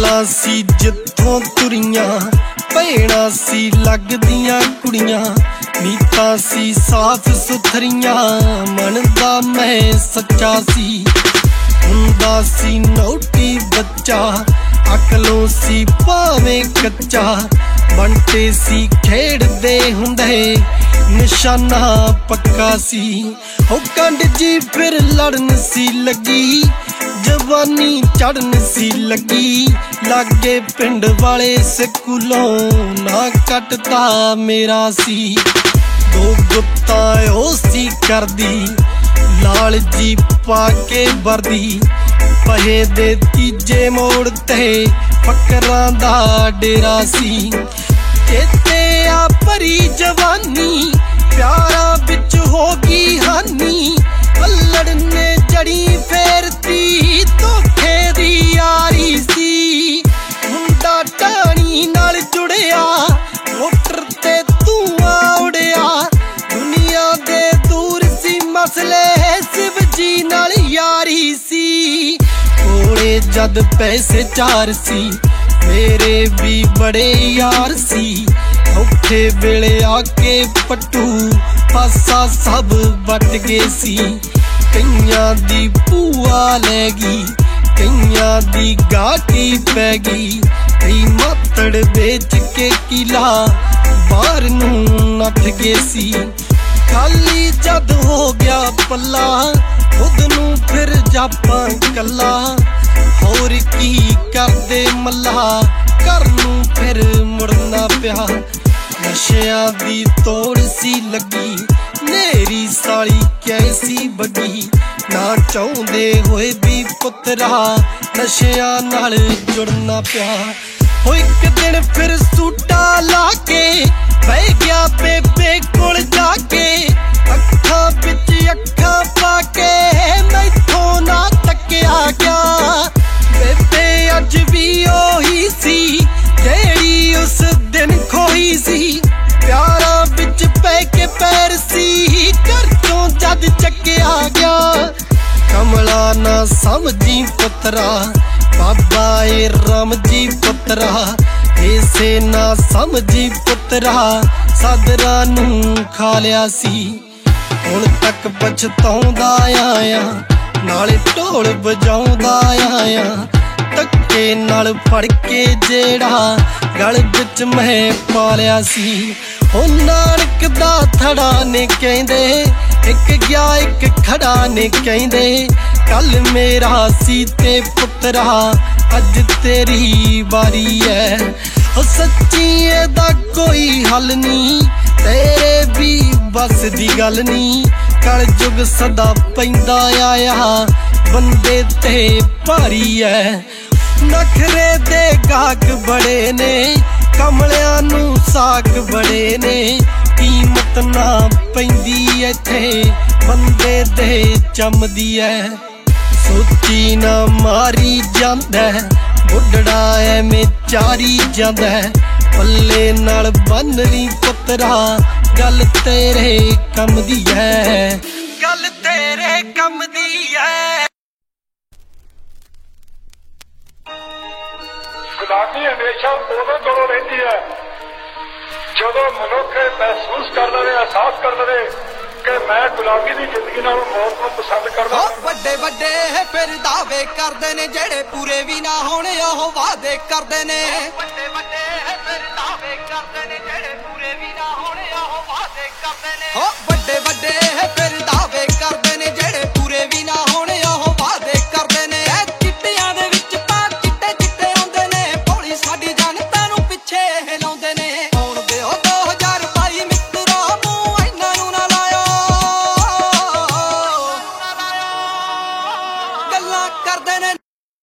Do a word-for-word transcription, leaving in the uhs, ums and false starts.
ਗੱਲਾਂ ਸੀ ਜਿੱਥੋਂ ਤੁਰੀਆਂ, ਭੈਣਾਂ ਸੀ ਲੱਗਦੀਆਂ ਕੁੜੀਆਂ, ਨੀਤਾਂ ਸੀ ਸਾਫ਼ ਸੁਥਰੀਆਂ, ਮਨ ਦਾ ਮੈਂ ਸੱਚਾ ਸੀ। ਹੁੰਦਾ ਸੀ ਨੌਟੀ ਬੱਚਾ, ਅਕਲੋਂ ਸੀ ਭਾਵੇਂ ਕੱਚਾ, ਬੰਟੇ ਸੀ ਖੇਡਦੇ ਹੁੰਦੇ, ਨਿਸ਼ਾਨਾ ਪੱਕਾ ਸੀ। ਹੋ ਕੰਡ ਜੀ ਫਿਰ ਲੜਨ ਸੀ ਲੱਗੀ, ਜਵਾਨੀ ਚੜਨ ਸੀ ਲੱਗੀ, ਲਾਗੇ ਪਿੰਡ ਵਾਲੇ ਸਕੂਲੋਂ ਨਾ ਕੱਟਦਾ ਮੇਰਾ ਸੀ। ਦੋ ਗੁੱਤਾਂ ਉਹ ਸੀ ਕਰਦੀ, ਲਾਲ ਜੀ ਪਾ ਕੇ ਵਰਦੀ, ਪਹੇ ਦੇ ਤੀਜੇ ਮੋੜ ਤੇ ਫਕਰਾਂ ਦਾ ਡੇਰਾ ਸੀ। ਚੇਤੇ ਆ ਭਰੀ ਜਵਾਨੀ, ਪਿਆਰਾਂ ਵਿੱਚ ਹੋ ਗਈ ਹਾਨੀ, ਅਲੜ ਨੇ ਜੜੀ ਫੇਰਤੀ, ਧੋਖੇ ਦੀ ਯਾਰੀ ਸੀ। ਮੁੰਡਾ ਟਾਣੀ ਨਾਲ ਜੁੜਿਆ, ਮੋਟਰ ਤੇ ਧੂਆਂ ਉੜਿਆ, ਦੁਨੀਆ ਦੇ ਦੂਰ ਸੀ ਮਸਲੇ, ਸ਼ਿਵ ਜੀ ਨਾਲ ਯਾਰੀ ਸੀ। ਕੋਲੇ ਜਦ ਪੈਸੇ ਚਾਰ ਸੀ, ਮੇਰੇ ਵੀ ਬੜੇ ਯਾਰ ਸੀ, ਔਖੇ ਵੇਲੇ ਆ ਕੇ ਪੱਟੂ ਪਾਸਾ ਸਭ ਵੱਟ ਗਏ ਸੀ। ਕਈਆਂ ਦੀ ਭੂਆ ਲੈ ਗਈ, ਕਈਆਂ ਦੀ ਗਾਟੀ ਪੈ ਗਈ, ਕਈ ਮਾਤੜ ਵੇਚ ਕੇ ਕਿਲਾ ਬਾਹਰ ਨੂੰ ਨੱਠ ਗਏ ਸੀ। ਖਾਲੀ ਜਦ ਹੋ ਗਿਆ ਪੱਲਾ, ਖੁਦ ਨੂੰ ਫਿਰ ਜਾਪਾਂ ਕੱਲਾ, ਹੋਰ ਕੀ ਕਰਦੇ ਮੱਲਾ, ਘਰ ਨੂੰ ਫਿਰ ਮੁੜਨਾ ਪਿਆ। ਨਸ਼ਿਆਂ ਦੀ ਤੋੜ ਸੀ ਲੱਗੀ, ਨੇਰੀ ਸਾਲੀ ਕੈਸੀ ਬੱਗੀ, ਨਾ ਚਾਹੁੰਦੇ ਹੋਏ ਵੀ ਪੁੱਤਰਾ ਨਸ਼ਿਆਂ ਨਾਲ ਜੁੜਨਾ ਪਿਆ। ਹੋ ਇੱਕ ਦਿਨ ਫਿਰ ਸੂਟਾ ਲਾ ਕੇ ਬਹਿ ਗਿਆ ਬੇਬੇ ਕੋਲ ਜਾ ਕੇ, ਅੱਖਾਂ ਵਿੱਚ ਅੱਖਾਂ ਪਾ ਕੇ ਮੈਥੋਂ ਨਾ ਤੱਕਿਆ ਗਿਆ। ਬੇਬੇ ਅੱਜ ਵੀ ਉਹੀ ਸੀ ਜਿਹੜੀ ਉਸ ਦਿਨ ਖੋਈ ਸੀ, ਪਿਆਰਾਂ ਵਿੱਚ ਪੈ ਕੇ ਪੈਰ ਸੀ, ਘਰ ਚੋਂ ਜਦ ਚੱਕਿਆ ਗਿਆ। ਕਮਲਾ ਨਾ ਸਮਝੀ ਪੁੱਤਰਾ, ਬਾਬਾ ਏ ਰਾਮ ਜੀ ਪੁੱਤਰਾ, ਇਸੇ ਨਾ ਸਮਝੀ ਪੁੱਤਰਾ, ਸਾਦਰਾਂ ਨੂੰ ਖਾ ਲਿਆ ਸੀ। ਹੁਣ ਤੱਕ ਪਛਤਾਉਂਦਾ ਆਇਆ, ਨਾਲੇ ਢੋਲ ਵਜਾਉਂਦਾ ਆਇਆ, ਧੱਕੇ ਨਾਲ ਫੜ ਕੇ ਜਿਹੜਾ ਗਲ ਵਿੱਚ ਮੈਂ ਪਾ ਲਿਆ ਸੀ। ਉਹ ਨਾਨਕ ਦਾ ਥੜਾ ਨੇ ਕਹਿੰਦੇ, ਇੱਕ ਗਿਆ ਇੱਕ ਖੜਾ ਨੇ ਕਹਿੰਦੇ, ਕੱਲ ਮੇਰਾ ਸੀ ਤੇ ਪੁੱਤਰਾ ਅੱਜ ਤੇਰੀ ਵਾਰੀ ਐ। ਉਹ ਸੱਚੀ ਇਹਦਾ ਕੋਈ ਹੱਲ ਨੀ, ਤੇਰੇ ਵੀ ਬਸ ਦੀ ਗੱਲ ਨੀ, ਕਲ ਯੁਗ ਸਦਾ ਪੈਂਦਾ ਆਇਆ, ਬੰਦੇ ਤੇ ਭਾਰੀ ਐ। ਨਖਰੇ ਦੇ ਗਾਹਕ ਬੜੇ ਨੇ, ਕਮਲਿਆਂ ਨੂੰ ਸਾਕ ਬੜੇ ਨੇ, ਕੀਮਤ ਨਾ ਪੈਂਦੀ ਇੱਥੇ ਬੰਦੇ ਦੇ ਚੰਮਦੀ ਐ। ਸੋਚੀ ਨਾ ਮਾਰੀ ਜਾਂਦਾ, ਬੁੱਢੜਾ ਐਵੇਂ ਚਾਰੀ ਜਾਂਦਾ, ਪੱਲੇ ਨਾਲ ਬੰਨ ਲਈ ਪੁੱਤਰਾ, ਗੱਲ ਤੇਰੇ ਕੰਮ ਦੀ ਐ, ਗੱਲ ਤੇਰੇ ਕੰਮ ਦੀ ਐ। ਗੁਲਾਮੀ ਹਮੇਸ਼ਾ ਉਦੋਂ ਕੋਲੋਂ ਰਹਿੰਦੀ ਹੈ ਜਦੋਂ ਮਨੁੱਖ ਮਹਿਸੂਸ ਕਰ ਲਵੇ, ਅਹਿਸਾਸ ਕਰ ਲਵੇ ਕਿ ਮੈਂ ਗੁਲਾਮੀ ਦੀ ਜ਼ਿੰਦਗੀ ਨਾਲੋਂ ਮੌਤ ਨੂੰ ਪਸੰਦ ਕਰਦਾ। ਵੱਡੇ ਵੱਡੇ ਫਿਰ ਦਾਅਵੇ ਕਰਦੇ ਨੇ, ਜਿਹੜੇ ਪੂਰੇ ਵੀ ਨਾ ਹੋਣੇ ਉਹ ਵਾਅਦੇ ਕਰਦੇ ਨੇ। ਵੱਡੇ ਵੱਡੇ ਫਿਰ ਦਾਅਵੇ